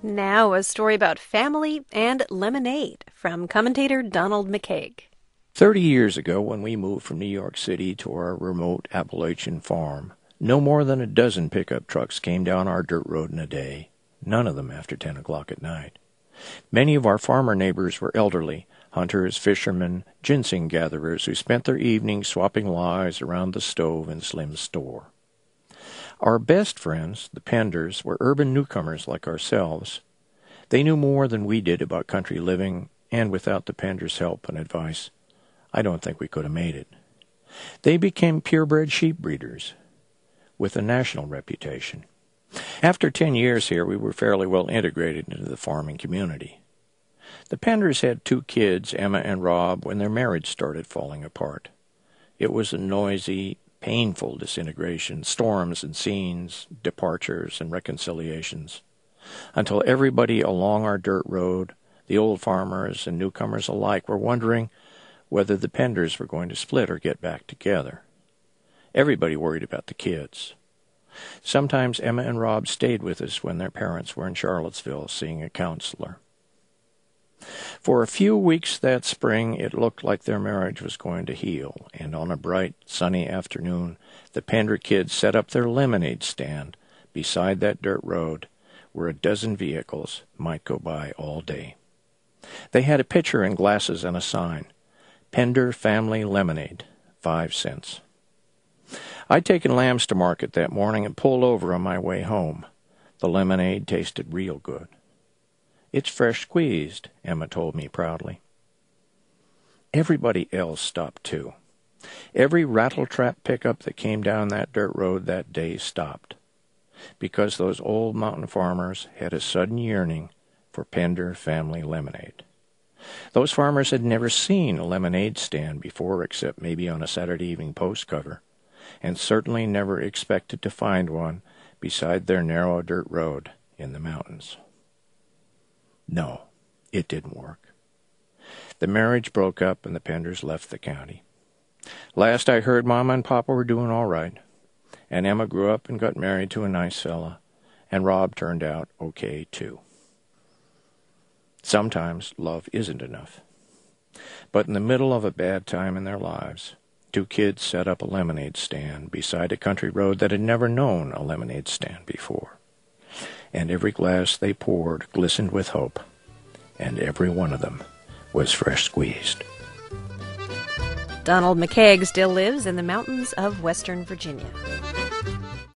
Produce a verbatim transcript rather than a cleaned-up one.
Now, a story about family and lemonade from commentator Donald McCaig. Thirty years ago, when we moved from New York City to our remote Appalachian farm, no more than a dozen pickup trucks came down our dirt road in a day, none of them after ten o'clock at night. Many of our farmer neighbors were elderly, hunters, fishermen, ginseng gatherers who spent their evenings swapping lies around the stove in Slim's store. Our best friends, the Penders, were urban newcomers like ourselves. They knew more than we did about country living, and without the Penders' help and advice, I don't think we could have made it. They became purebred sheep breeders, with a national reputation. After ten years here, we were fairly well integrated into the farming community. The Penders had two kids, Emma and Rob, when their marriage started falling apart. It was a noisy, painful disintegration, storms and scenes, departures and reconciliations, until everybody along our dirt road, the old farmers and newcomers alike, were wondering whether the Penders were going to split or get back together. Everybody worried about the kids. Sometimes Emma and Rob stayed with us when their parents were in Charlottesville seeing a counselor. For a few weeks that spring, it looked like their marriage was going to heal, and on a bright, sunny afternoon, the Pender kids set up their lemonade stand beside that dirt road where a dozen vehicles might go by all day. They had a pitcher and glasses and a sign, Pender Family Lemonade, five cents. I'd taken lambs to market that morning and pulled over on my way home. The lemonade tasted real good. "It's fresh squeezed," Emma told me proudly. Everybody else stopped too. Every rattletrap pickup that came down that dirt road that day stopped, because those old mountain farmers had a sudden yearning for Pender Family Lemonade. Those farmers had never seen a lemonade stand before, except maybe on a Saturday Evening Post cover, and certainly never expected to find one beside their narrow dirt road in the mountains. No, it didn't work. The marriage broke up and the Penders left the county. Last I heard, Mama and Papa were doing all right, and Emma grew up and got married to a nice fella, and Rob turned out okay too. Sometimes love isn't enough. But in the middle of a bad time in their lives, two kids set up a lemonade stand beside a country road that had never known a lemonade stand before. And every glass they poured glistened with hope, and every one of them was fresh squeezed. Donald McCaig still lives in the mountains of Western Virginia.